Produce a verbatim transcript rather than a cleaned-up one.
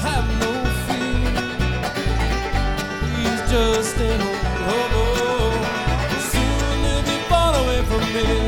have no fear. He's just an old hobo. Soon he'll be far away from me.